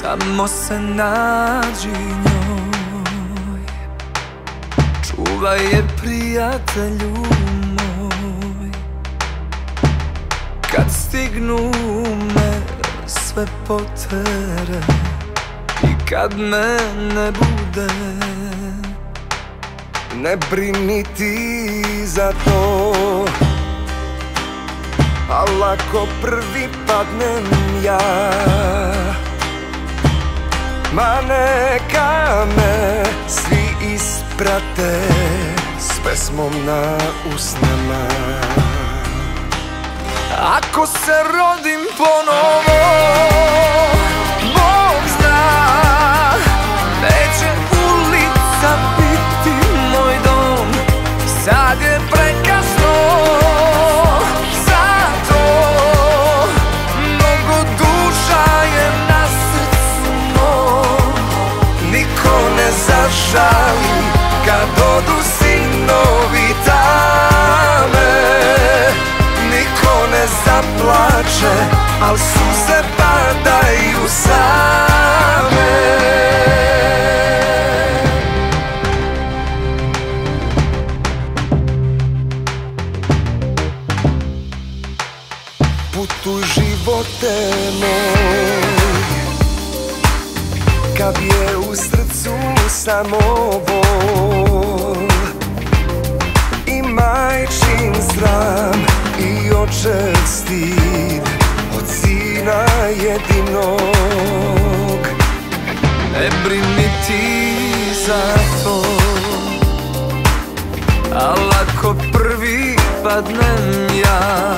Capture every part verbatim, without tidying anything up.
Samo se nađi njoj, čuvaj je prijatelju moj. Kad stignu me sve potere i kad me ne bude, ne brini ti za to, a lako prvi padnem ja. Ma neka me svi isprate s pesmom na usnama. Ako se rodim ponovo, Bog zna, neće ulica biti moj dom. Sad je prekasno za to, mnogo duša je na srcu mom. Niko ne zažali kad odu sinovi tame, niko ne zaplače, al suze padaju same. Putuj živote moj, kad je u srcu samo bol i majčin sram i očev stid od sina jedinog. Ne brini ti za to, a lako prvi padnem ja.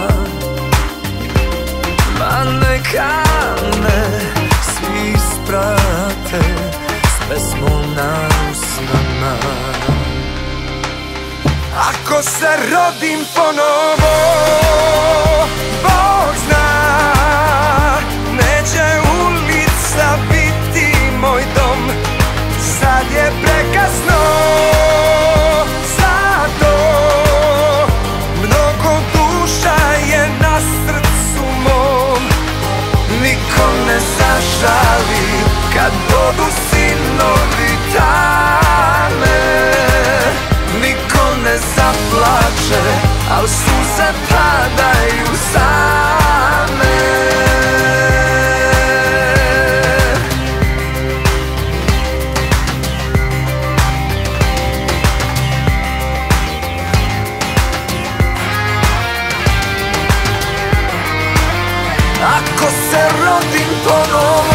Ma neka me svi isprate s pesmom na usnama. Ako se rodim ponovo, Bog zna, neće ulica biti moj dom. Sad je prekasno za to, mnogo duša je na srcu mom. Niko ne zažali kad odu sinovi tame, niko ne zaplače, al suze padaju same. Ako se rodim ponovo,